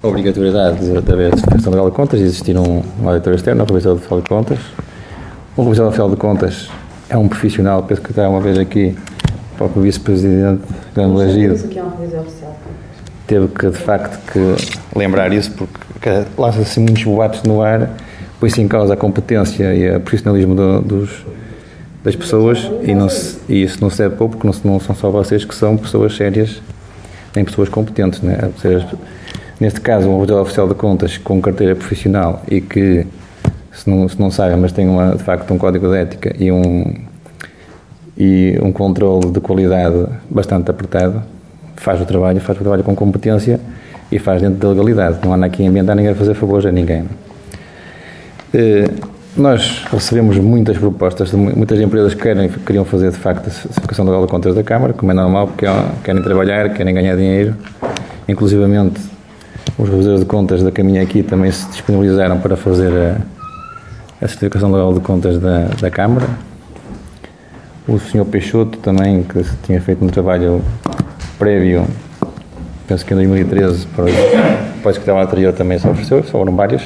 obrigatoriedade de haver certificação legal de contas, de existir um auditor externo, um revisor oficial de contas. O revisor oficial de contas é um profissional, penso que está uma vez aqui, o próprio vice-presidente Grande Lagido teve que, de facto, que lembrar isso, porque lança-se muitos boatos no ar, põe-se em causa a competência e o profissionalismo das pessoas e isso não serve pouco, porque não são só vocês que são pessoas sérias, nem pessoas competentes, né? Ou seja, neste caso, um revisor oficial de contas com carteira profissional e que, se não sabem, mas tem de facto um código de ética e um controle de qualidade bastante apertado, faz o trabalho com competência e faz dentro da legalidade. Não anda aqui a ambientar ninguém a fazer favores a ninguém. Nós recebemos muitas propostas de muitas empresas que queriam fazer, de facto, a certificação legal de contas da Câmara, como é normal, porque querem trabalhar, querem ganhar dinheiro. Inclusivamente, os revisores de contas da Caminha aqui também se disponibilizaram para fazer a certificação legal de contas da Câmara. O Sr. Peixoto também, que tinha feito um trabalho prévio, penso que em 2013, para o secretário anterior também se ofereceu, foram vários.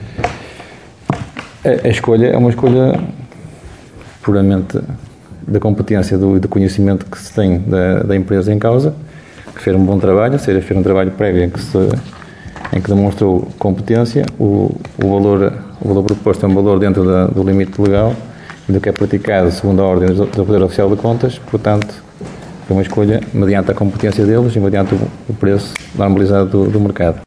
A escolha é uma escolha puramente da competência e do conhecimento que se tem da empresa em causa, que fez um bom trabalho, ou seja, fez um trabalho prévio em que demonstrou competência. O valor proposto é um valor dentro do limite legal e do que é praticado segundo a ordem do Poder Oficial de Contas, portanto, foi uma escolha mediante a competência deles e mediante o preço normalizado do mercado.